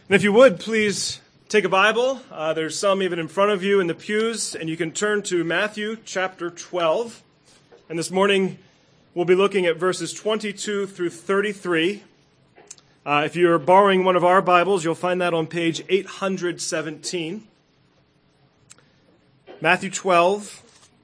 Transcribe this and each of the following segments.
And if you would, please take a Bible. There's some even in front of you in the pews, and you can turn to Matthew chapter 12. And this morning, we'll be looking at verses 22 through 33. If you're borrowing one of our Bibles, you'll find that on page 817. Matthew 12,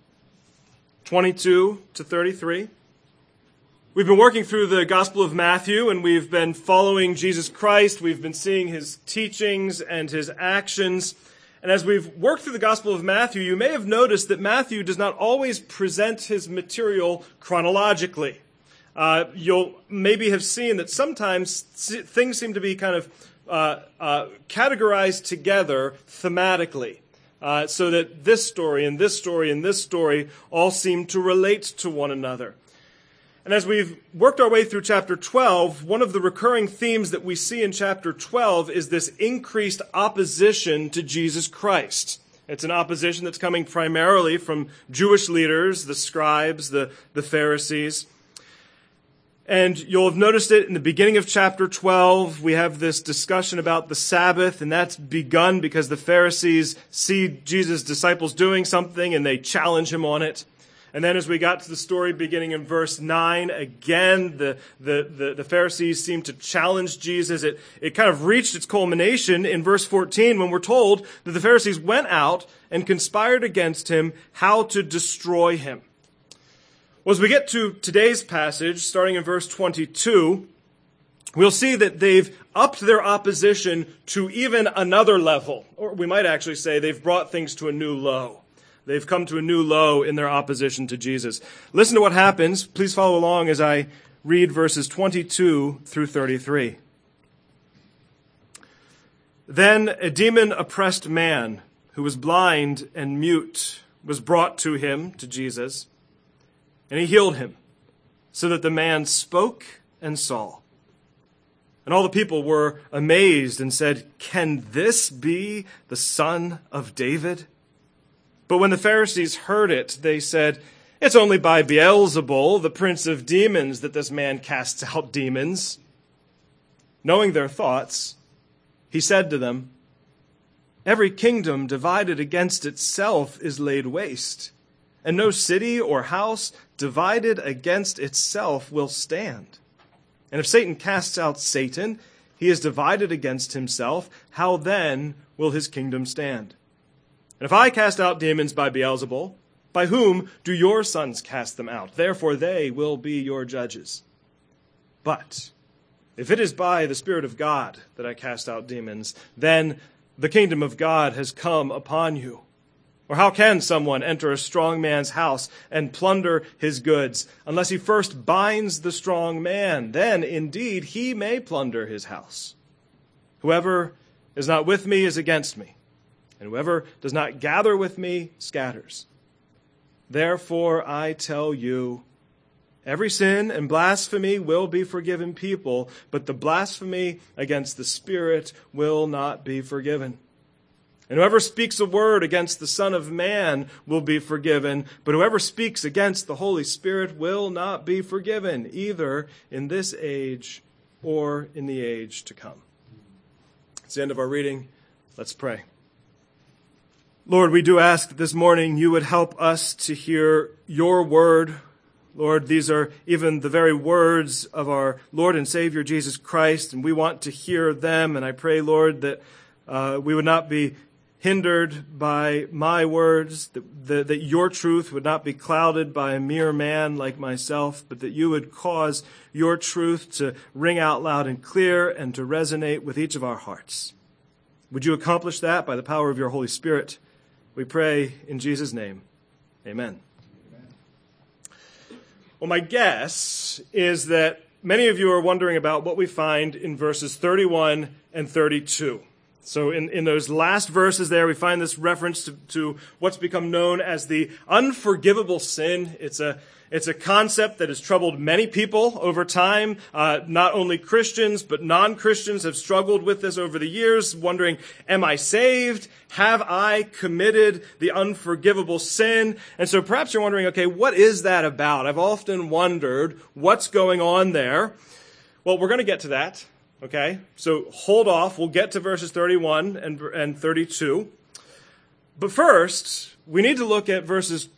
22 to 33. We've been working through the Gospel of Matthew, and we've been following Jesus Christ. We've been seeing his teachings and his actions. And as we've worked through the Gospel of Matthew, you may have noticed that Matthew does not always present his material chronologically. You'll maybe have seen that sometimes things seem to be kind of categorized together thematically, so that this story and this story and this story all seem to relate to one another. And as we've worked our way through chapter 12, one of the recurring themes that we see in chapter 12 is this increased opposition to Jesus Christ. It's an opposition that's coming primarily from Jewish leaders, the scribes, the Pharisees. And you'll have noticed it in the beginning of chapter 12. We have this discussion about the Sabbath, and that's begun because the Pharisees see Jesus' disciples doing something and they challenge him on it. And then as we got to the story beginning in verse 9, again, the Pharisees seem to challenge Jesus. It kind of reached its culmination in verse 14 when we're told that the Pharisees went out and conspired against him how to destroy him. Well, as we get to today's passage, starting in verse 22, we'll see that they've upped their opposition to even another level. Or we might actually say they've brought things to a new low. They've come to a new low in their opposition to Jesus. Listen to what happens. Please follow along as I read verses 22 through 33. Then a demon-oppressed man who was blind and mute was brought to him, to Jesus, and he healed him, so that the man spoke and saw. And all the people were amazed and said, "Can this be the son of David?" But when the Pharisees heard it, they said, "It's only by Beelzebul, the prince of demons, that this man casts out demons." Knowing their thoughts, he said to them, "Every kingdom divided against itself is laid waste, and no city or house divided against itself will stand. And if Satan casts out Satan, he is divided against himself. How then will his kingdom stand? And if I cast out demons by Beelzebul, by whom do your sons cast them out? Therefore they will be your judges. But if it is by the Spirit of God that I cast out demons, then the kingdom of God has come upon you. Or how can someone enter a strong man's house and plunder his goods, unless he first binds the strong man? Then indeed he may plunder his house. Whoever is not with me is against me, and whoever does not gather with me scatters. Therefore, I tell you, every sin and blasphemy will be forgiven people, but the blasphemy against the Spirit will not be forgiven. And whoever speaks a word against the Son of Man will be forgiven, but whoever speaks against the Holy Spirit will not be forgiven, either in this age or in the age to come. It's the end of our reading. Let's pray. Lord, we do ask that this morning you would help us to hear your word. Lord, these are even the very words of our Lord and Savior Jesus Christ, and we want to hear them. And I pray, Lord, that we would not be hindered by my words, that your truth would not be clouded by a mere man like myself, but that you would cause your truth to ring out loud and clear and to resonate with each of our hearts. Would you accomplish that by the power of your Holy Spirit? We pray in Jesus' name. Amen. Well, my guess is that many of you are wondering about what we find in verses 31 and 32. So in those last verses there, we find this reference to what's become known as the unforgivable sin. It's a concept that has troubled many people over time. Not only Christians, but non-Christians have struggled with this over the years, wondering, am I saved? Have I committed the unforgivable sin? And so perhaps you're wondering, okay, what is that about? I've often wondered what's going on there. Well, we're going to get to that. Okay? So hold off. We'll get to verses 31 and 32. But first, we need to look at verses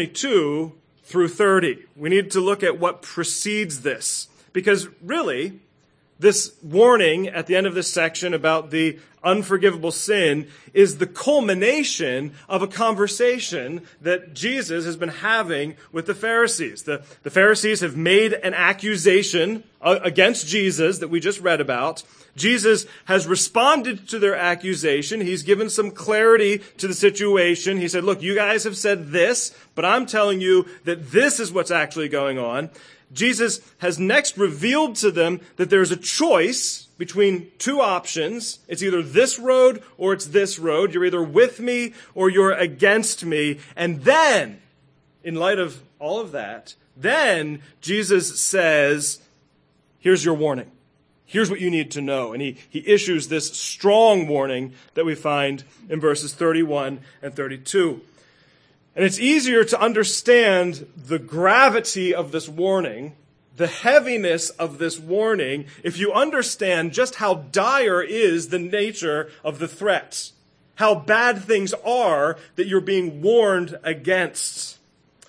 22 through 30. We need to look at what precedes this. Because really, this warning at the end of this section about the unforgivable sin is the culmination of a conversation that Jesus has been having with the Pharisees. The Pharisees have made an accusation against Jesus that we just read about. Jesus has responded to their accusation. He's given some clarity to the situation. He said, look, you guys have said this, but I'm telling you that this is what's actually going on. Jesus has next revealed to them that there's a choice between two options. It's either this road or it's this road. You're either with me or you're against me. And then, in light of all of that, then Jesus says, here's your warning. Here's what you need to know. And he issues this strong warning that we find in verses 31 and 32. And it's easier to understand the gravity of this warning, the heaviness of this warning, if you understand just how dire is the nature of the threat, how bad things are that you're being warned against.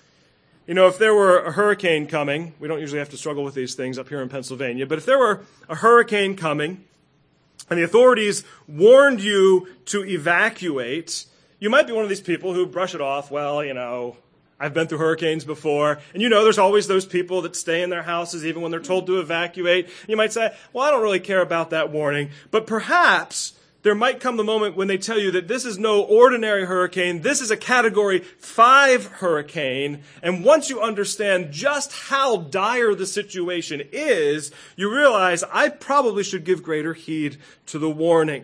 You know, if there were a hurricane coming, we don't usually have to struggle with these things up here in Pennsylvania, but if there were a hurricane coming and the authorities warned you to evacuate, you might be one of these people who brush it off. Well, you know, I've been through hurricanes before. And you know, there's always those people that stay in their houses even when they're told to evacuate. You might say, well, I don't really care about that warning. But perhaps there might come the moment when they tell you that this is no ordinary hurricane. This is a Category 5 hurricane. And once you understand just how dire the situation is, you realize I probably should give greater heed to the warning.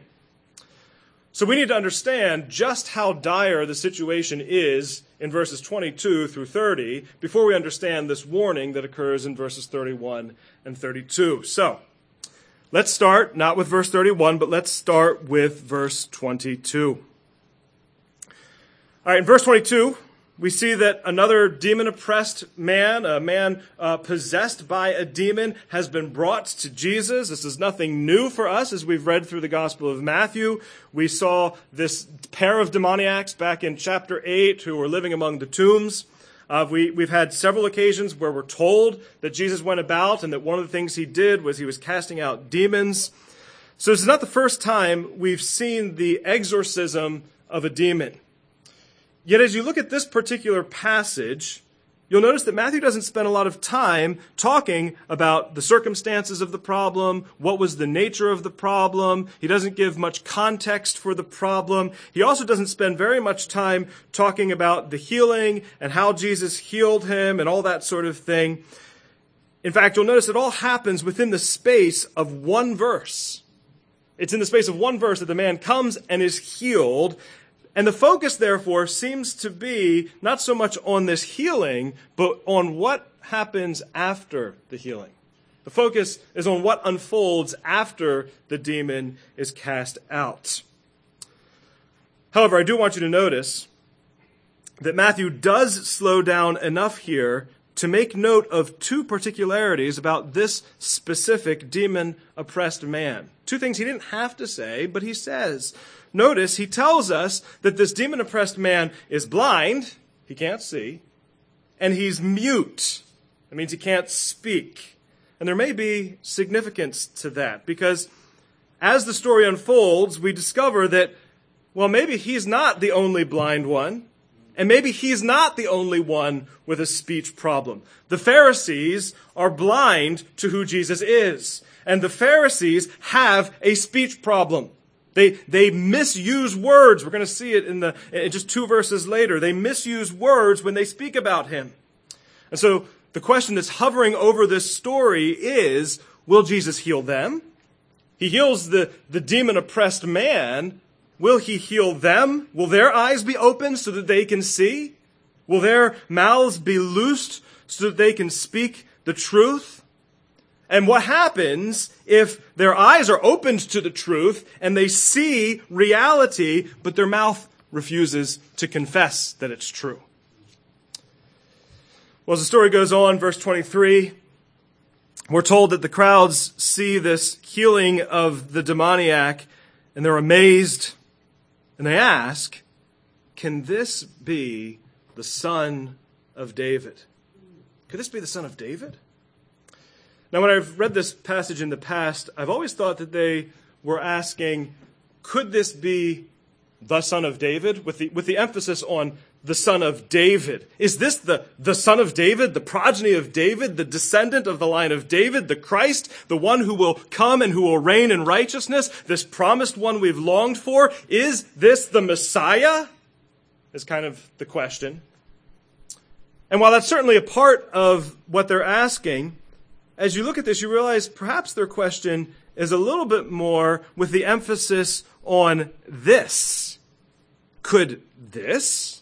So we need to understand just how dire the situation is in verses 22 through 30 before we understand this warning that occurs in verses 31 and 32. So let's start not with verse 31, but let's start with verse 22. All right, in verse 22, we see that another demon-oppressed man, a man possessed by a demon, has been brought to Jesus. This is nothing new for us as we've read through the Gospel of Matthew. We saw this pair of demoniacs back in chapter 8 who were living among the tombs. We've had several occasions where we're told that Jesus went about and that one of the things he did was he was casting out demons. So this is not the first time we've seen the exorcism of a demon. Yet as you look at this particular passage, you'll notice that Matthew doesn't spend a lot of time talking about the circumstances of the problem, what was the nature of the problem. He doesn't give much context for the problem. He also doesn't spend very much time talking about the healing and how Jesus healed him and all that sort of thing. In fact, you'll notice it all happens within the space of one verse. It's in the space of one verse that the man comes and is healed. And the focus, therefore, seems to be not so much on this healing, but on what happens after the healing. The focus is on what unfolds after the demon is cast out. However, I do want you to notice that Matthew does slow down enough here to make note of two particularities about this specific demon-oppressed man. Two things he didn't have to say, but he says. Notice he tells us that this demon-oppressed man is blind, he can't see, and he's mute. That means he can't speak. And there may be significance to that, because as the story unfolds, we discover that, well, maybe he's not the only blind one, and maybe he's not the only one with a speech problem. The Pharisees are blind to who Jesus is, and the Pharisees have a speech problem. They misuse words. We're going to see it in just 2 verses later. They misuse words when they speak about him. And so the question that's hovering over this story is, will Jesus heal them? He heals the demon-oppressed man. Will he heal them? Will their eyes be opened so that they can see? Will their mouths be loosed so that they can speak the truth? And what happens if their eyes are opened to the truth and they see reality, but their mouth refuses to confess that it's true? Well, as the story goes on, verse 23, we're told that the crowds see this healing of the demoniac, and they're amazed, and they ask, can this be the Son of David? Could this be the Son of David? Now, when I've read this passage in the past, I've always thought that they were asking, could this be the Son of David? With the emphasis on the Son of David. Is this the Son of David, the progeny of David, the descendant of the line of David, the Christ, the one who will come and who will reign in righteousness, this promised one we've longed for? Is this the Messiah? Is kind of the question. And while that's certainly a part of what they're asking, as you look at this, you realize perhaps their question is a little bit more with the emphasis on this. Could this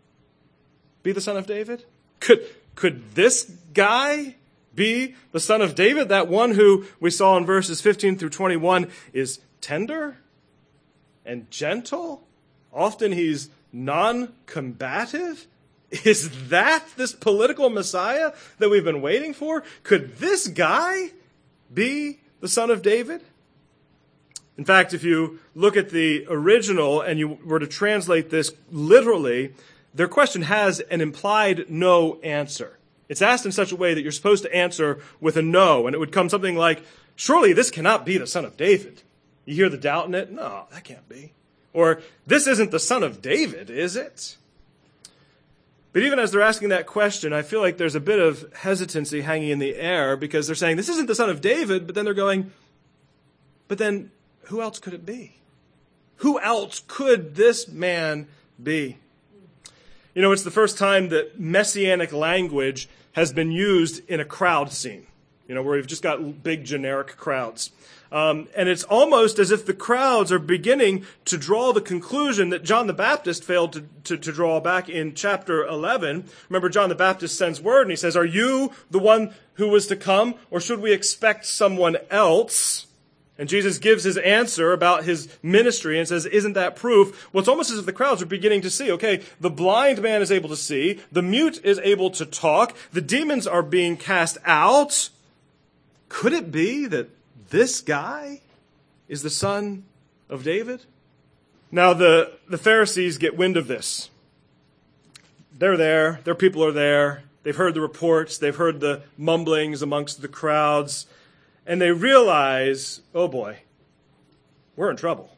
be the Son of David? Could this guy be the Son of David? That one who we saw in verses 15 through 21 is tender and gentle. Often he's non-combative. Is that this political Messiah that we've been waiting for? Could this guy be the Son of David? In fact, if you look at the original and you were to translate this literally, their question has an implied no answer. It's asked in such a way that you're supposed to answer with a no, and it would come something like, surely this cannot be the Son of David. You hear the doubt in it? No, that can't be. Or, this isn't the Son of David, is it? But even as they're asking that question, I feel like there's a bit of hesitancy hanging in the air because they're saying, this isn't the Son of David, but then they're going, but then who else could it be? Who else could this man be? You know, it's the first time that messianic language has been used in a crowd scene, you know, where we've just got big generic crowds. And it's almost as if the crowds are beginning to draw the conclusion that John the Baptist failed to draw back in chapter 11. Remember, John the Baptist sends word and he says, are you the one who was to come, or should we expect someone else? And Jesus gives his answer about his ministry and says, isn't that proof? Well, it's almost as if the crowds are beginning to see, okay, the blind man is able to see, the mute is able to talk, the demons are being cast out. Could it be that this guy is the Son of David? Now, the Pharisees get wind of this. They're there. Their people are there. They've heard the reports. They've heard the mumblings amongst the crowds. And they realize, oh boy, we're in trouble.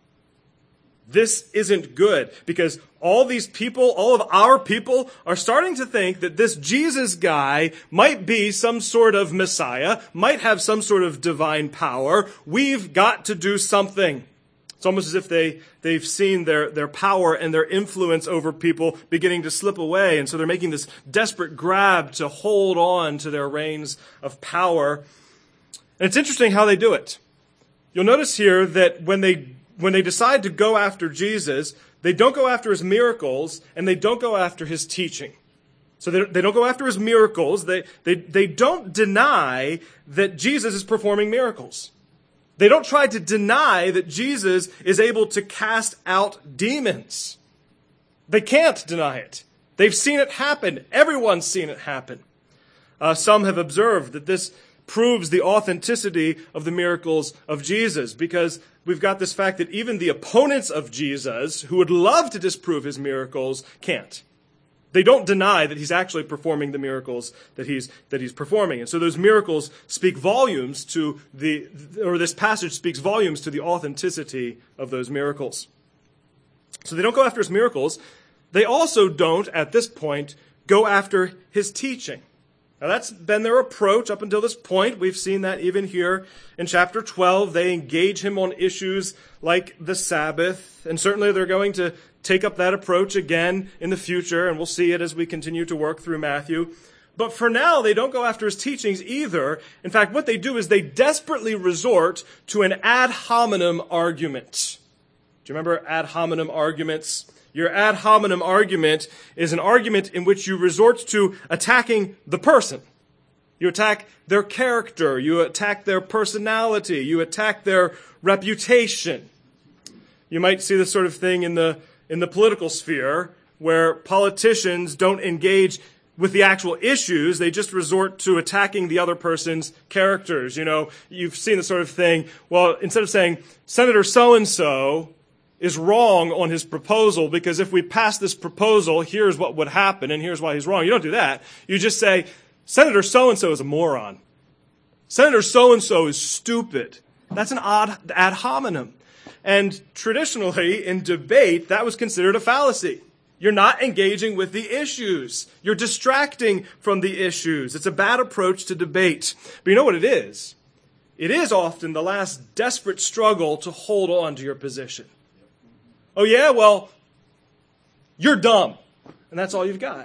This isn't good because all these people, all of our people are starting to think that this Jesus guy might be some sort of Messiah, might have some sort of divine power. We've got to do something. It's almost as if they've seen their power and their influence over people beginning to slip away. And so they're making this desperate grab to hold on to their reins of power. And it's interesting how they do it. You'll notice here that when they decide to go after Jesus, they don't go after his miracles and they don't go after his teaching. So they don't go after his miracles. They don't deny that Jesus is performing miracles. They don't try to deny that Jesus is able to cast out demons. They can't deny it. They've seen it happen. Everyone's seen it happen. Some have observed that this proves the authenticity of the miracles of Jesus, because we've got this fact that even the opponents of Jesus, who would love to disprove his miracles, can't. They don't deny that he's actually performing the miracles that he's performing. And so those miracles speak volumes to this passage speaks volumes to the authenticity of those miracles. So they don't go after his miracles. They also don't, at this point, go after his teaching. Now, that's been their approach up until this point. We've seen that even here in chapter 12. They engage him on issues like the Sabbath, and certainly they're going to take up that approach again in the future, and we'll see it as we continue to work through Matthew. But for now, they don't go after his teachings either. In fact, what they do is they desperately resort to an ad hominem argument. Do you remember ad hominem arguments? Your ad hominem argument is an argument in which you resort to attacking the person. You attack their character. You attack their personality. You attack their reputation. You might see this sort of thing in the political sphere, where politicians don't engage with the actual issues. They just resort to attacking the other person's characters. You know, you've seen the sort of thing, well, instead of saying, Senator so-and-so is wrong on his proposal because if we pass this proposal, here's what would happen and here's why he's wrong. You don't do that. You just say, Senator so-and-so is a moron. Senator so-and-so is stupid. That's an odd ad hominem. And traditionally, in debate, that was considered a fallacy. You're not engaging with the issues. You're distracting from the issues. It's a bad approach to debate. But you know what it is? It is often the last desperate struggle to hold on to your position. Oh yeah? Well, you're dumb. And that's all you've got.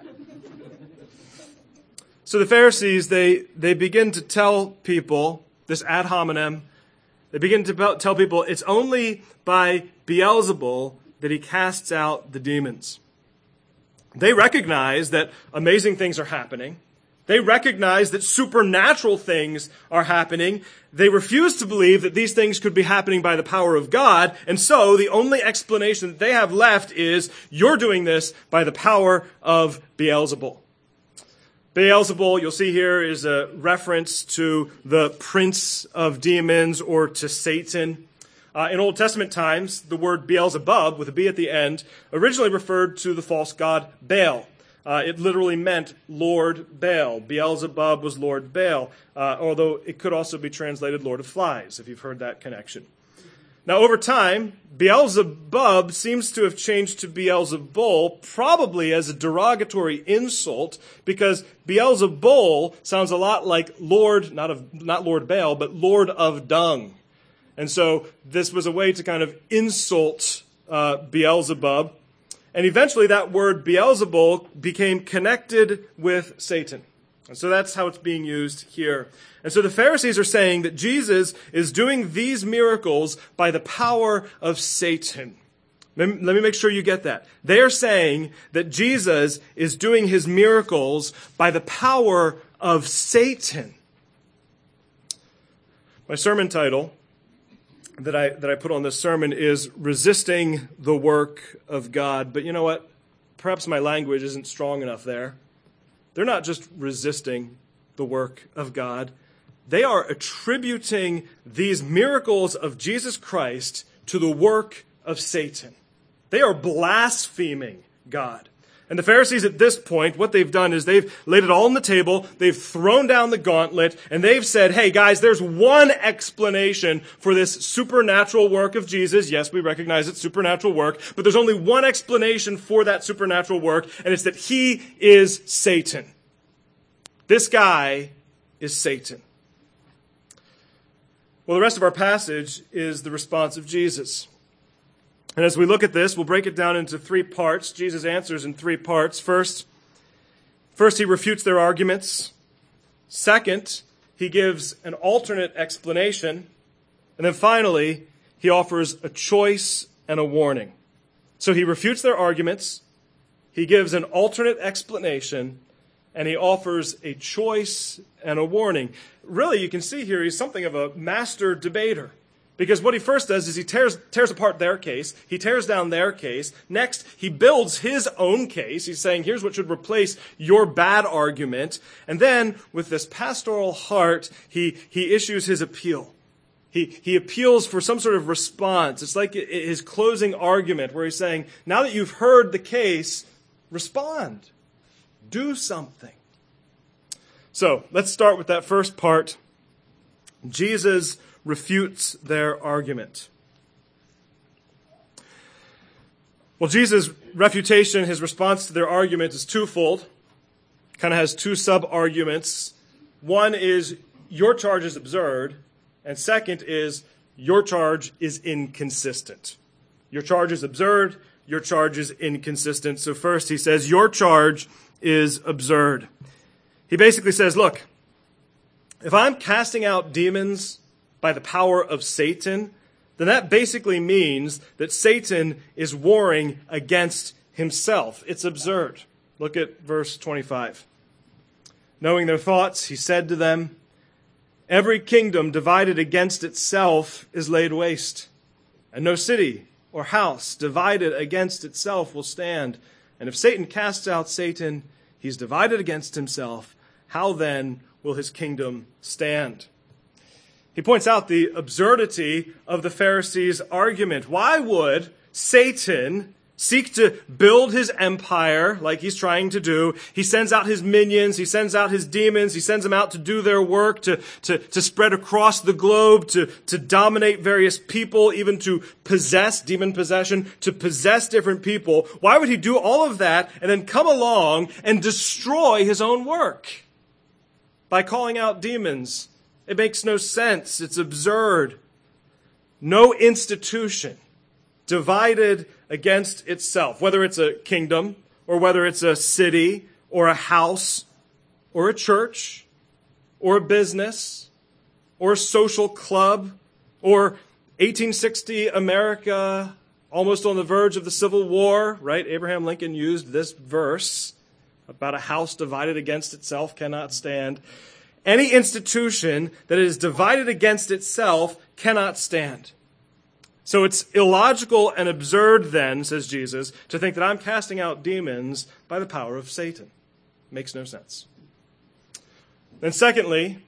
So the Pharisees, they begin to tell people, this ad hominem, they begin to tell people it's only by Beelzebul that he casts out the demons. They recognize that amazing things are happening. They recognize that supernatural things are happening. They refuse to believe that these things could be happening by the power of God. And so the only explanation that they have left is, you're doing this by the power of Beelzebul. Beelzebul, you'll see here, is a reference to the prince of demons or to Satan. In Old Testament times, the word Beelzebub, with a B at the end, originally referred to the false god Baal. It literally meant Lord Baal. Beelzebub was Lord Baal, although it could also be translated Lord of Flies, if you've heard that connection. Now, over time, Beelzebub seems to have changed to Beelzebul, probably as a derogatory insult, because Beelzebul sounds a lot like Lord, not Lord Baal, but Lord of Dung. And so this was a way to kind of insult Beelzebub. And eventually that word Beelzebul became connected with Satan. And so that's how it's being used here. And so the Pharisees are saying that Jesus is doing these miracles by the power of Satan. Let me make sure you get that. They are saying that Jesus is doing his miracles by the power of Satan. My sermon title that I put on this sermon is Resisting the Work of God. But you know what? Perhaps my language isn't strong enough there. They're not just resisting the work of God. They are attributing these miracles of Jesus Christ to the work of Satan. They are blaspheming God. And the Pharisees at this point, what they've done is they've laid it all on the table, they've thrown down the gauntlet, and they've said, hey guys, there's one explanation for this supernatural work of Jesus. Yes, we recognize it's supernatural work, but there's only one explanation for that supernatural work, and it's that he is Satan. This guy is Satan. Well, the rest of our passage is the response of Jesus. And as we look at this, we'll break it down into three parts. Jesus answers in three parts. First, he refutes their arguments. Second, he gives an alternate explanation. And then finally, he offers a choice and a warning. So he refutes their arguments, he gives an alternate explanation, and he offers a choice and a warning. Really, you can see here he's something of a master debater. Because what he first does is he tears apart their case. He tears down their case. Next, he builds his own case. He's saying, here's what should replace your bad argument. And then, with this pastoral heart, he issues his appeal. He appeals for some sort of response. It's like his closing argument where he's saying, now that you've heard the case, respond. Do something. So, let's start with that first part. Jesus refutes their argument. Well, Jesus' refutation, his response to their argument is twofold. Kind of has two sub-arguments. One is, your charge is absurd. And second is, your charge is inconsistent. Your charge is absurd. Your charge is inconsistent. So first he says, your charge is absurd. He basically says, look, if I'm casting out demons by the power of Satan, then that basically means that Satan is warring against himself. It's absurd. Look at verse 25. Knowing their thoughts, he said to them, every kingdom divided against itself is laid waste, and no city or house divided against itself will stand. And if Satan casts out Satan, he's divided against himself. How then will his kingdom stand? He points out the absurdity of the Pharisees' argument. Why would Satan seek to build his empire like he's trying to do? He sends out his minions, he sends out his demons, he sends them out to do their work, to spread across the globe, to dominate various people, even to possess, demon possession, to possess different people. Why would he do all of that and then come along and destroy his own work by calling out demons? It makes no sense. It's absurd. No institution divided against itself, whether it's a kingdom or whether it's a city or a house or a church or a business or a social club or 1860 America, almost on the verge of the Civil War, right? Abraham Lincoln used this verse about a house divided against itself cannot stand. Any institution that is divided against itself cannot stand. So it's illogical and absurd then, says Jesus, to think that I'm casting out demons by the power of Satan. Makes no sense. Then secondly,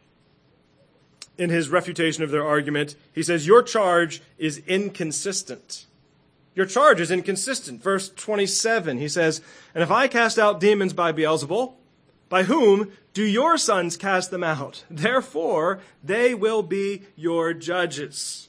in his refutation of their argument, he says, your charge is inconsistent. Your charge is inconsistent. Verse 27, he says, and if I cast out demons by Beelzebul, by whom do your sons cast them out? Therefore, they will be your judges.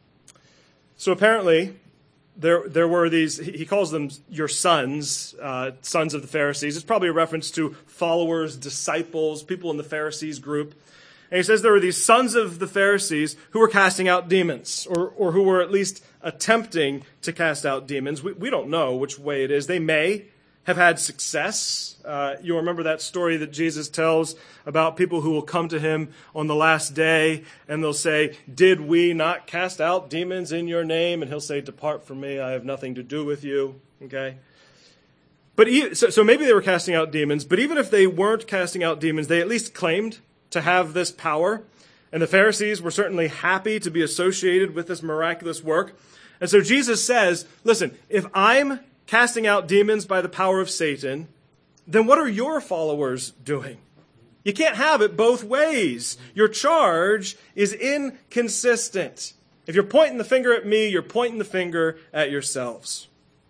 So apparently, there were these, he calls them your sons, sons of the Pharisees. It's probably a reference to followers, disciples, people in the Pharisees group. And he says there were these sons of the Pharisees who were casting out demons, or who were at least attempting to cast out demons. We don't know which way it is. They may have had success. You'll remember that story that Jesus tells about people who will come to him on the last day and they'll say, did we not cast out demons in your name? And he'll say, depart from me, I have nothing to do with you. Okay? But so maybe they were casting out demons, but even if they weren't casting out demons, they at least claimed to have this power. And the Pharisees were certainly happy to be associated with this miraculous work. And so Jesus says, listen, if I'm casting out demons by the power of Satan, then what are your followers doing? You can't have it both ways. Your charge is inconsistent. If you're pointing the finger at me, you're pointing the finger at yourselves.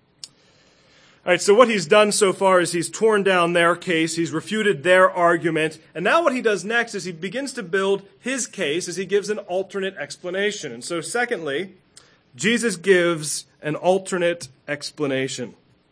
All right, so what he's done so far is he's torn down their case, he's refuted their argument, and now what he does next is he begins to build his case as he gives an alternate explanation. And so secondly, Jesus gives an alternate explanation.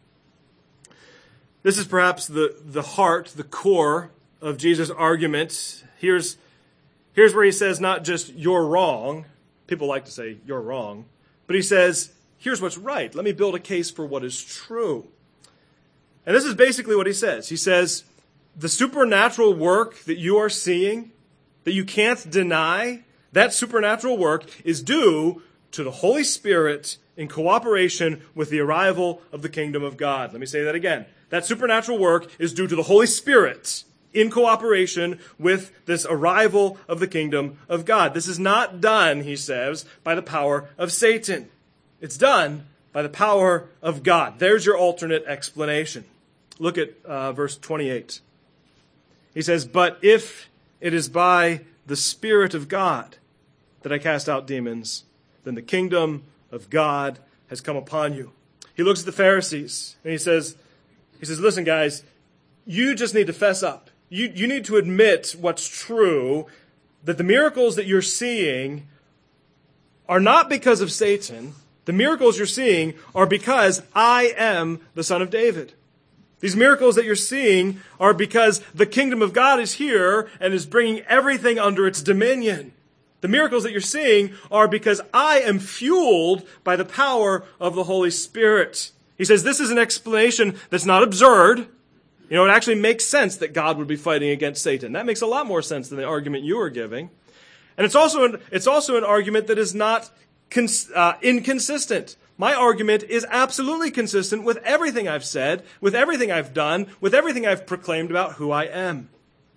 This is perhaps the heart, the core of Jesus' argument. Here's where he says not just you're wrong. People like to say you're wrong. But he says, here's what's right. Let me build a case for what is true. And this is basically what he says. He says, the supernatural work that you are seeing, that you can't deny, that supernatural work is due to the Holy Spirit in cooperation with the arrival of the kingdom of God. Let me say that again. That supernatural work is due to the Holy Spirit in cooperation with this arrival of the kingdom of God. This is not done, he says, by the power of Satan. It's done by the power of God. There's your alternate explanation. Look at verse 28. He says, but if it is by the Spirit of God that I cast out demons, then the kingdom of God has come upon you. He looks at the Pharisees and he says, listen, guys, you just need to fess up. You need to admit what's true, that the miracles that you're seeing are not because of Satan. The miracles you're seeing are because I am the Son of David. These miracles that you're seeing are because the kingdom of God is here and is bringing everything under its dominion. The miracles that you're seeing are because I am fueled by the power of the Holy Spirit. He says this is an explanation that's not absurd. You know, it actually makes sense that God would be fighting against Satan. That makes a lot more sense than the argument you are giving. And it's also an argument that is not inconsistent. My argument is absolutely consistent with everything I've said, with everything I've done, with everything I've proclaimed about who I am.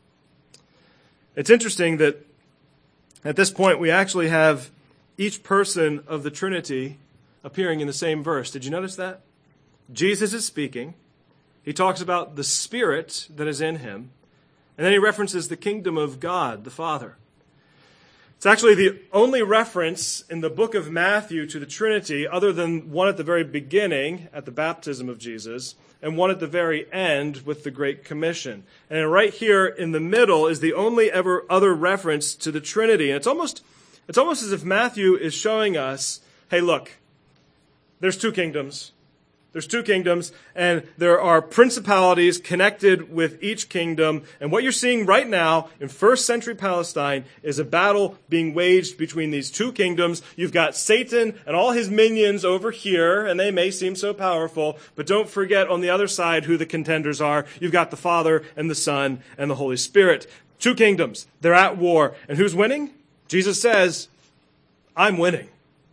It's interesting that at this point we actually have each person of the Trinity appearing in the same verse. Did you notice that? Jesus is speaking. He talks about the Spirit that is in him. And then he references the kingdom of God, the Father. It's actually the only reference in the book of Matthew to the Trinity, other than one at the very beginning at the baptism of Jesus, and one at the very end with the Great Commission. And right here in the middle is the only ever other reference to the Trinity. And it's almost as if Matthew is showing us, hey, look, there's two kingdoms. There's two kingdoms, and there are principalities connected with each kingdom. And what you're seeing right now in first century Palestine is a battle being waged between these two kingdoms. You've got Satan and all his minions over here, and they may seem so powerful, but don't forget on the other side who the contenders are. You've got the Father and the Son and the Holy Spirit. Two kingdoms. They're at war. And who's winning? Jesus says, I'm winning.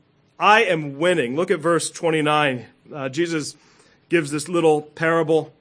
I am winning. Look at verse 29. Jesus gives this little parable.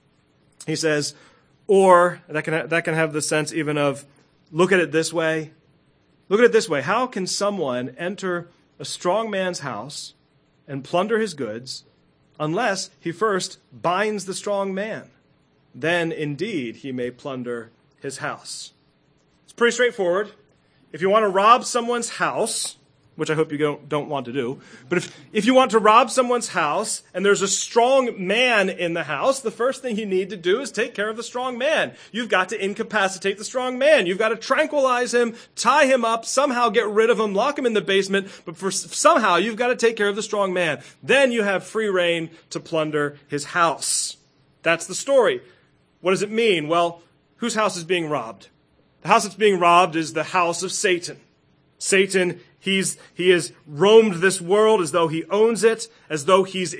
He says, or, that can have the sense even of, look at it this way. Look at it this way. How can someone enter a strong man's house and plunder his goods unless he first binds the strong man? Then indeed he may plunder his house. It's pretty straightforward. If you want to rob someone's house, which I hope you don't want to do. But if you want to rob someone's house and there's a strong man in the house, the first thing you need to do is take care of the strong man. You've got to incapacitate the strong man. You've got to tranquilize him, tie him up, somehow get rid of him, lock him in the basement. But somehow you've got to take care of the strong man. Then you have free reign to plunder his house. That's the story. What does it mean? Well, whose house is being robbed? The house that's being robbed is the house of Satan. Satan, he has roamed this world as though he owns it, as though he's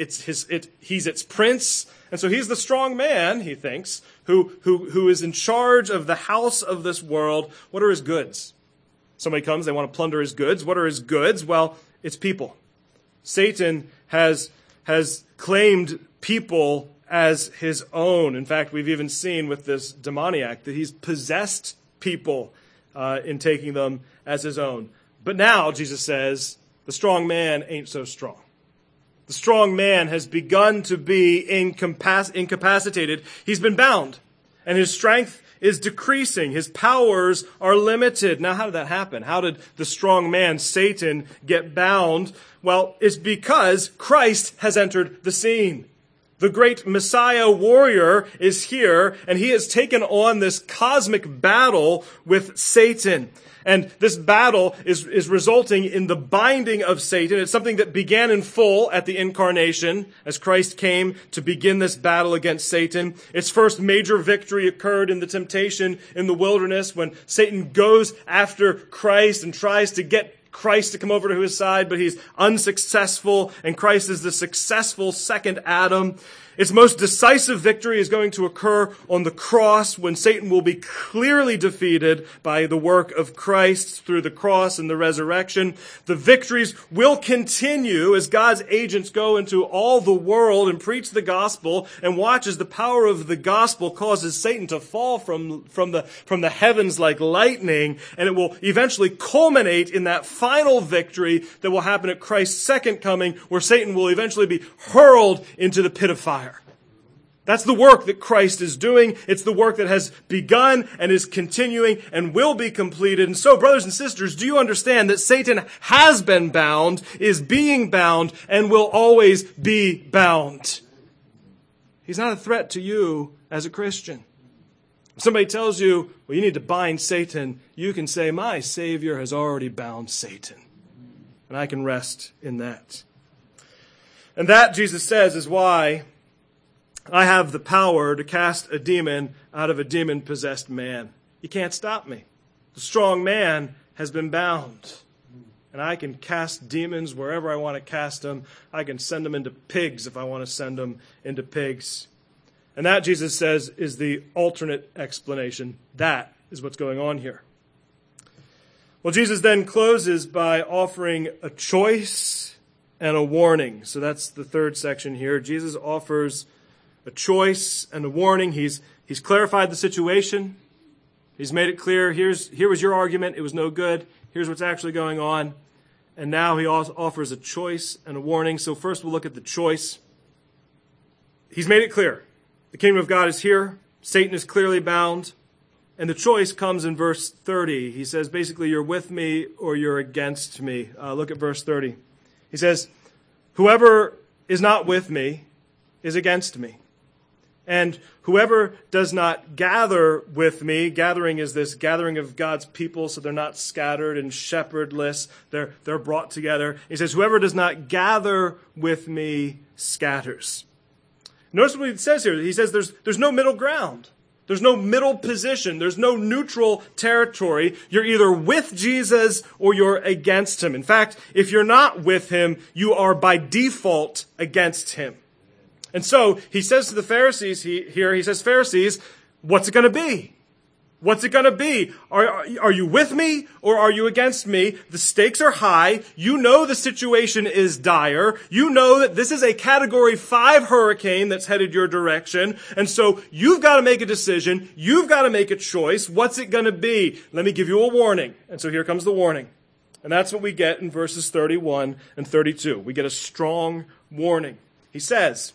its prince. And so he's the strong man, he thinks, who is in charge of the house of this world. What are his goods? Somebody comes, they want to plunder his goods. What are his goods? Well, it's people. Satan has claimed people as his own. In fact, we've even seen with this demoniac that he's possessed people in taking them as his own. But now, Jesus says, the strong man ain't so strong. The strong man has begun to be incapacitated. He's been bound, and his strength is decreasing. His powers are limited. Now, how did that happen? How did the strong man, Satan, get bound? Well, it's because Christ has entered the scene. The great Messiah warrior is here, and he has taken on this cosmic battle with Satan. And this battle is resulting in the binding of Satan. It's something that began in full at the incarnation as Christ came to begin this battle against Satan. Its first major victory occurred in the temptation in the wilderness when Satan goes after Christ and tries to get Christ to come over to his side, but he's unsuccessful, and Christ is the successful second Adam. Its most decisive victory is going to occur on the cross when Satan will be clearly defeated by the work of Christ through the cross and the resurrection. The victories will continue as God's agents go into all the world and preach the gospel and watch as the power of the gospel causes Satan to fall from the heavens like lightning, and it will eventually culminate in that final victory that will happen at Christ's second coming, where Satan will eventually be hurled into the pit of fire. That's the work that Christ is doing. It's the work that has begun and is continuing and will be completed. And so, brothers and sisters, do you understand that Satan has been bound, is being bound, and will always be bound? He's not a threat to you as a Christian. If somebody tells you, well, you need to bind Satan, you can say, my Savior has already bound Satan. And I can rest in that. And that, Jesus says, is why I have the power to cast a demon out of a demon-possessed man. You can't stop me. The strong man has been bound. And I can cast demons wherever I want to cast them. I can send them into pigs if I want to send them into pigs. And that, Jesus says, is the alternate explanation. That is what's going on here. Well, Jesus then closes by offering a choice and a warning. So that's the third section here. Jesus offers a choice and a warning. He's clarified the situation. He's made it clear. Here was your argument. It was no good. Here's what's actually going on. And now he also offers a choice and a warning. So first we'll look at the choice. He's made it clear. The kingdom of God is here. Satan is clearly bound. And the choice comes in verse 30. He says, basically, you're with me or you're against me. Look at verse 30. He says, whoever is not with me is against me. And whoever does not gather with me, gathering is this gathering of God's people, so they're not scattered and shepherdless. They're brought together. He says, whoever does not gather with me scatters. Notice what he says here. He says there's no middle ground. There's no middle position. There's no neutral territory. You're either with Jesus or you're against him. In fact, if you're not with him, you are by default against him. And so he says to the Pharisees he says, Pharisees, what's it going to be? What's it going to be? Are you with me or are you against me? The stakes are high. You know the situation is dire. You know that this is a Category 5 hurricane that's headed your direction. And so you've got to make a decision. You've got to make a choice. What's it going to be? Let me give you a warning. And so here comes the warning. And that's what we get in verses 31 and 32. We get a strong warning. He says,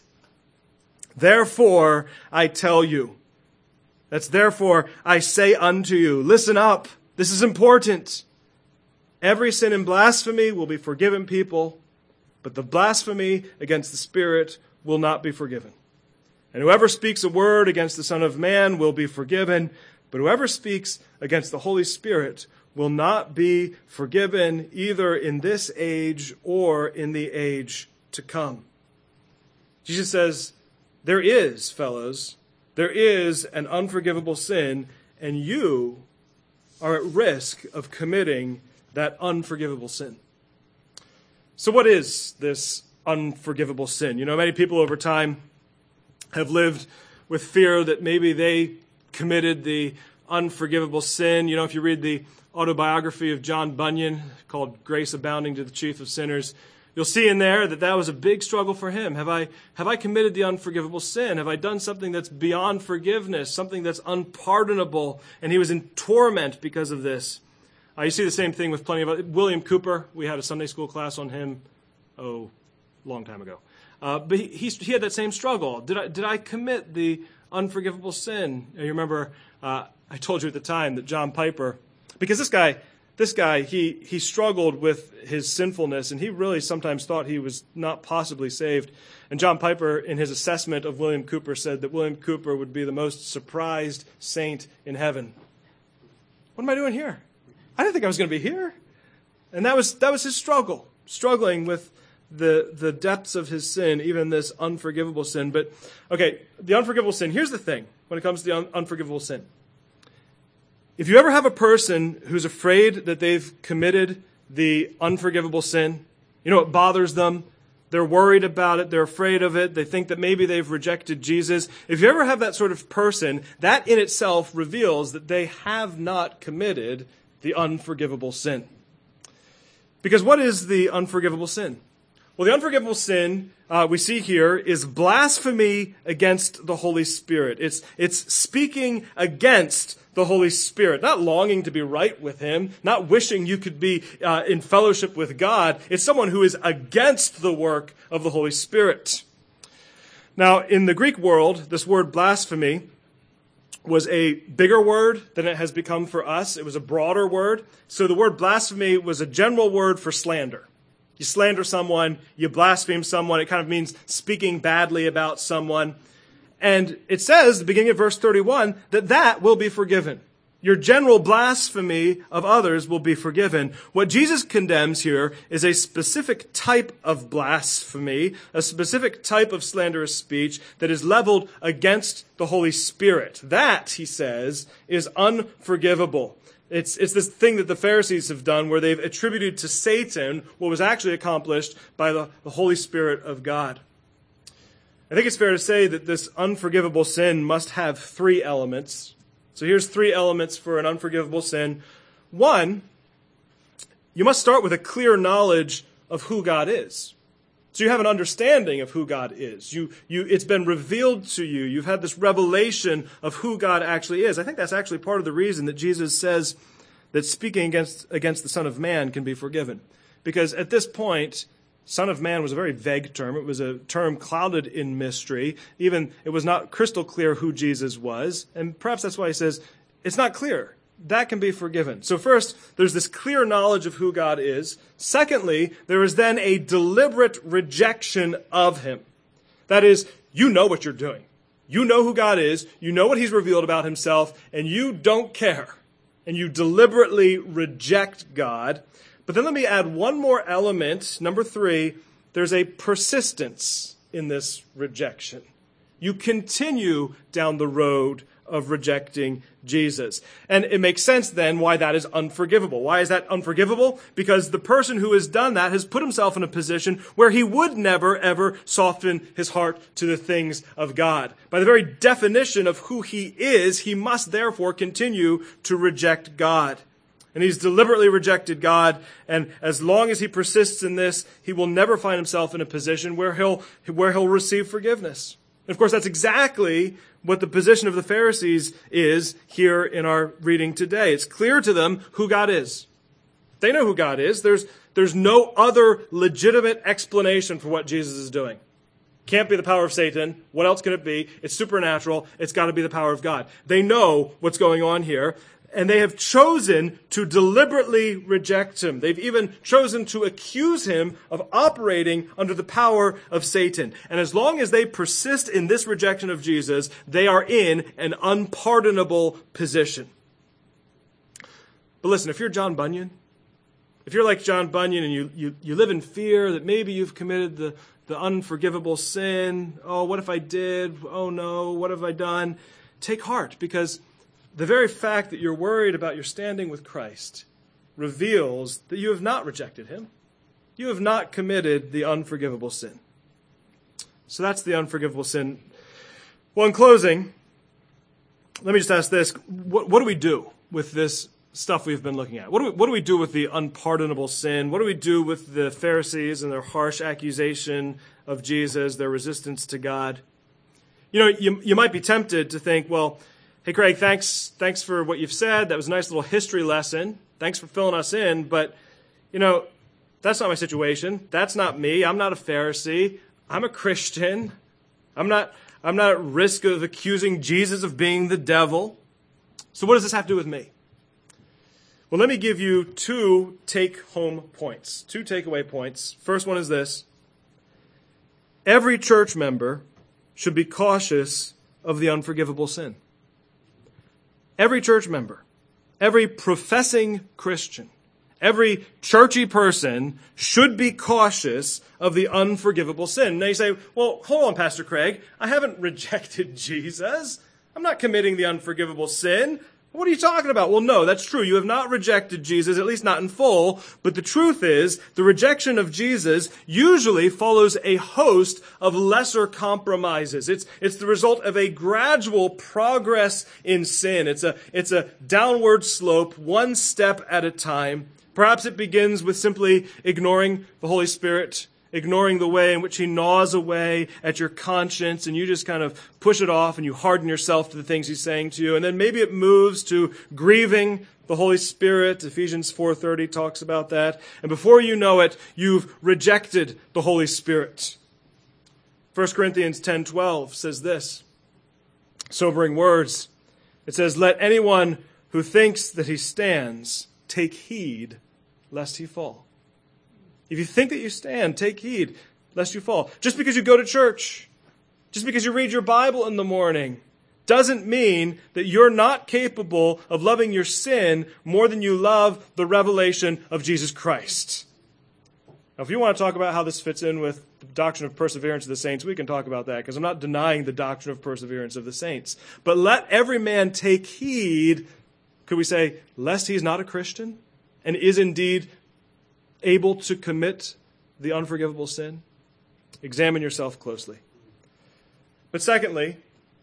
therefore I tell you. That's therefore I say unto you, listen up. This is important. Every sin and blasphemy will be forgiven people, but the blasphemy against the Spirit will not be forgiven. And whoever speaks a word against the Son of Man will be forgiven, but whoever speaks against the Holy Spirit will not be forgiven either in this age or in the age to come. Jesus says, there is, fellows, there is an unforgivable sin, and you are at risk of committing that unforgivable sin. So what is this unforgivable sin? You know, many people over time have lived with fear that maybe they committed the unforgivable sin. You know, if you read the autobiography of John Bunyan called Grace Abounding to the Chief of Sinners, you'll see in there that was a big struggle for him. Have I committed the unforgivable sin? Have I done something that's beyond forgiveness, something that's unpardonable? And he was in torment because of this. You see the same thing with plenty of William Cooper. We had a Sunday school class on him, a long time ago. But he had that same struggle. Did I commit the unforgivable sin? You remember I told you at the time that John Piper, because this guy, he struggled with his sinfulness, and he really sometimes thought he was not possibly saved. And John Piper, in his assessment of William Cooper, said that William Cooper would be the most surprised saint in heaven. What am I doing here? I didn't think I was going to be here. And that was his struggle, struggling with the depths of his sin, even this unforgivable sin. But, okay, the unforgivable sin, here's the thing when it comes to the unforgivable sin. If you ever have a person who's afraid that they've committed the unforgivable sin, you know, it bothers them, they're worried about it, they're afraid of it, they think that maybe they've rejected Jesus. If you ever have that sort of person, that in itself reveals that they have not committed the unforgivable sin. Because what is the unforgivable sin? Well, the unforgivable sin we see here is blasphemy against the Holy Spirit. It's speaking against the Holy Spirit, not longing to be right with him, not wishing you could be in fellowship with God. It's someone who is against the work of the Holy Spirit. Now, in the Greek world, this word blasphemy was a bigger word than it has become for us. It was a broader word. So the word blasphemy was a general word for slander. You slander someone, you blaspheme someone. It kind of means speaking badly about someone. And it says, the beginning of verse 31, that will be forgiven. Your general blasphemy of others will be forgiven. What Jesus condemns here is a specific type of blasphemy, a specific type of slanderous speech that is leveled against the Holy Spirit. That, he says, is unforgivable. It's this thing that the Pharisees have done where they've attributed to Satan what was actually accomplished by the Holy Spirit of God. I think it's fair to say that this unforgivable sin must have three elements. So here's three elements for an unforgivable sin. One, you must start with a clear knowledge of who God is. So you have an understanding of who God is. It's been revealed to you. You've had this revelation of who God actually is. I think that's actually part of the reason that Jesus says that speaking against the Son of Man can be forgiven. Because at this point, Son of Man was a very vague term. It was a term clouded in mystery. Even it was not crystal clear who Jesus was. And perhaps that's why he says, it's not clear. That can be forgiven. So first, there's this clear knowledge of who God is. Secondly, there is then a deliberate rejection of him. That is, you know what you're doing. You know who God is. You know what he's revealed about himself, and you don't care. And you deliberately reject God. But then let me add one more element. Number 3, there's a persistence in this rejection. You continue down the road of rejecting Jesus. And it makes sense then why that is unforgivable. Why is that unforgivable? Because the person who has done that has put himself in a position where he would never, ever soften his heart to the things of God. By the very definition of who he is, he must therefore continue to reject God. And he's deliberately rejected God, and as long as he persists in this, he will never find himself in a position where he'll receive forgiveness. And of course, that's exactly what the position of the Pharisees is here in our reading today. It's clear to them who God is. They know who God is. There's no other legitimate explanation for what Jesus is doing. Can't be the power of Satan. What else can it be? It's supernatural. It's got to be the power of God. They know what's going on here, and they have chosen to deliberately reject him. They've even chosen to accuse him of operating under the power of Satan. And as long as they persist in this rejection of Jesus, they are in an unpardonable position. But listen, if you're John Bunyan, if you're like John Bunyan and you live in fear that maybe you've committed the unforgivable sin, oh, what if I did? Oh no, what have I done? Take heart, because the very fact that you're worried about your standing with Christ reveals that you have not rejected him. You have not committed the unforgivable sin. So that's the unforgivable sin. Well, in closing, let me just ask this. What do we do with this stuff we've been looking at? What do we do with the unpardonable sin? What do we do with the Pharisees and their harsh accusation of Jesus, their resistance to God? You know, you might be tempted to think, well, hey, Craig, thanks for what you've said. That was a nice little history lesson. Thanks for filling us in. But, you know, that's not my situation. That's not me. I'm not a Pharisee. I'm a Christian. I'm not at risk of accusing Jesus of being the devil. So what does this have to do with me? Well, let me give you 2 take-home points, 2 takeaway points. First one is this. Every church member should be cautious of the unforgivable sin. Every church member, every professing Christian, every churchy person should be cautious of the unforgivable sin. Now you say, well, hold on, Pastor Craig. I haven't rejected Jesus. I'm not committing the unforgivable sin. What are you talking about? Well, no, that's true. You have not rejected Jesus, at least not in full. But the truth is, the rejection of Jesus usually follows a host of lesser compromises. It's the result of a gradual progress in sin. It's a downward slope, one step at a time. Perhaps it begins with simply ignoring the Holy Spirit, ignoring the way in which he gnaws away at your conscience, and you just kind of push it off and you harden yourself to the things he's saying to you. And then maybe it moves to grieving the Holy Spirit. Ephesians 4:30 talks about that. And before you know it, you've rejected the Holy Spirit. 1 Corinthians 10:12 says this, sobering words. It says, let anyone who thinks that he stands take heed lest he fall. If you think that you stand, take heed lest you fall. Just because you go to church, just because you read your Bible in the morning, doesn't mean that you're not capable of loving your sin more than you love the revelation of Jesus Christ. Now, if you want to talk about how this fits in with the doctrine of perseverance of the saints, we can talk about that, because I'm not denying the doctrine of perseverance of the saints. But let every man take heed, could we say, lest he's not a Christian and is indeed able to commit the unforgivable sin? Examine yourself closely. But secondly,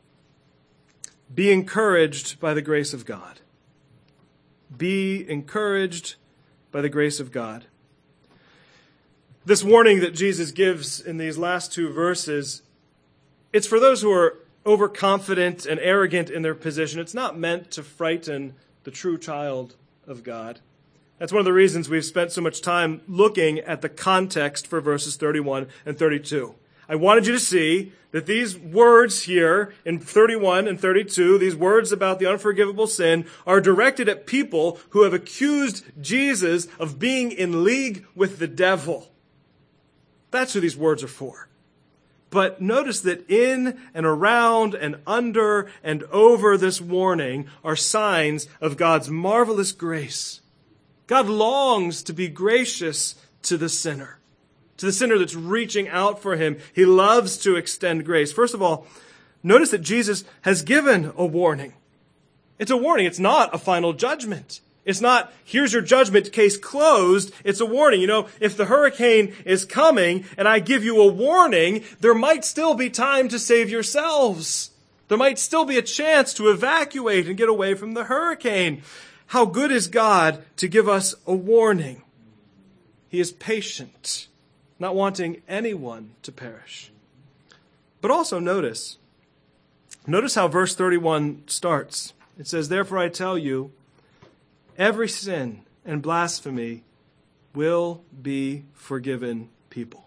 be encouraged by the grace of God. Be encouraged by the grace of God. This warning that Jesus gives in these last 2 verses, it's for those who are overconfident and arrogant in their position. It's not meant to frighten the true child of God. That's one of the reasons we've spent so much time looking at the context for verses 31 and 32. I wanted you to see that these words here in 31 and 32, these words about the unforgivable sin, are directed at people who have accused Jesus of being in league with the devil. That's who these words are for. But notice that in and around and under and over this warning are signs of God's marvelous grace. God longs to be gracious to the sinner that's reaching out for him. He loves to extend grace. First of all, notice that Jesus has given a warning. It's a warning. It's not a final judgment. It's not, here's your judgment, case closed. It's a warning. You know, if the hurricane is coming and I give you a warning, there might still be time to save yourselves. There might still be a chance to evacuate and get away from the hurricane. How good is God to give us a warning? He is patient, not wanting anyone to perish. But also notice how verse 31 starts. It says, therefore I tell you, every sin and blasphemy will be forgiven people.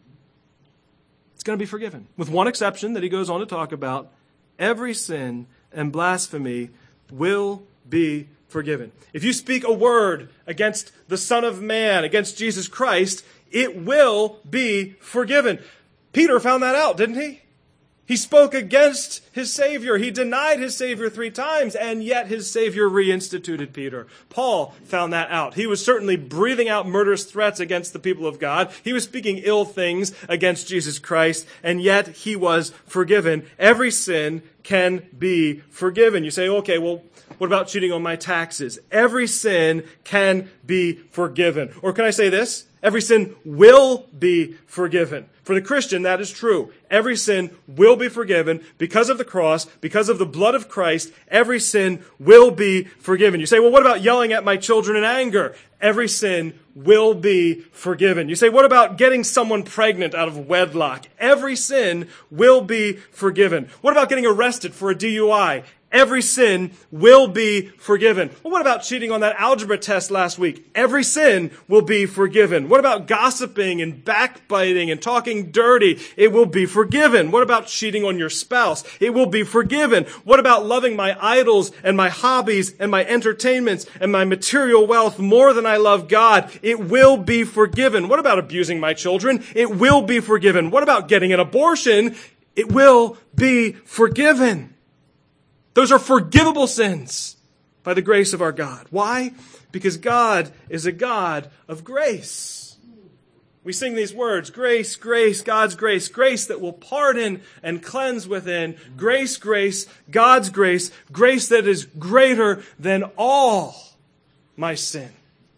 It's going to be forgiven. With one exception that he goes on to talk about, every sin and blasphemy will be forgiven. If you speak a word against the Son of Man, against Jesus Christ, it will be forgiven. Peter found that out, didn't he? He spoke against his Savior. He denied his Savior 3 times, and yet his Savior reinstituted Peter. Paul found that out. He was certainly breathing out murderous threats against the people of God. He was speaking ill things against Jesus Christ, and yet he was forgiven. Every sin can be forgiven. You say, okay, well, what about cheating on my taxes? Every sin can be forgiven. Or can I say this? Every sin will be forgiven. For the Christian, that is true. Every sin will be forgiven because of the cross, because of the blood of Christ. Every sin will be forgiven. You say, well, what about yelling at my children in anger? Every sin will be forgiven. You say, what about getting someone pregnant out of wedlock? Every sin will be forgiven. What about getting arrested for a DUI? Every sin will be forgiven. Well, what about cheating on that algebra test last week? Every sin will be forgiven. What about gossiping and backbiting and talking dirty? It will be forgiven. What about cheating on your spouse? It will be forgiven. What about loving my idols and my hobbies and my entertainments and my material wealth more than I love God? It will be forgiven. What about abusing my children? It will be forgiven. What about getting an abortion? It will be forgiven. Those are forgivable sins by the grace of our God. Why? Because God is a God of grace. We sing these words, grace, grace, God's grace, grace that will pardon and cleanse within, grace, grace, God's grace, grace that is greater than all my sin.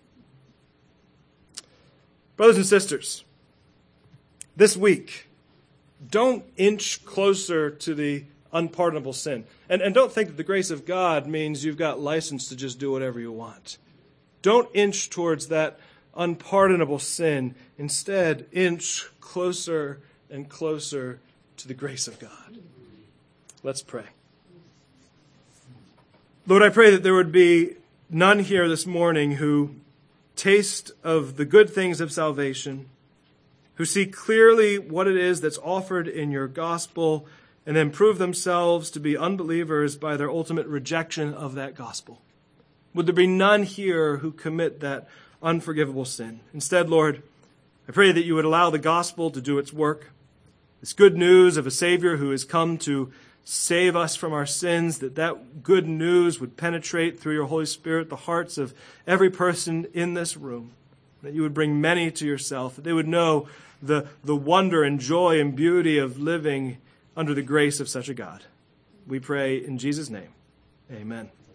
Brothers and sisters, this week, don't inch closer to the unpardonable sin. And don't think that the grace of God means you've got license to just do whatever you want. Don't inch towards that unpardonable sin. Instead, inch closer and closer to the grace of God. Let's pray. Lord, I pray that there would be none here this morning who taste of the good things of salvation, who see clearly what it is that's offered in your gospel, and then prove themselves to be unbelievers by their ultimate rejection of that gospel. Would there be none here who commit that unforgivable sin? Instead, Lord, I pray that you would allow the gospel to do its work. This good news of a Savior who has come to save us from our sins, that good news would penetrate through your Holy Spirit the hearts of every person in this room. That you would bring many to yourself, that they would know the wonder and joy and beauty of living under the grace of such a God. We pray in Jesus' name. Amen.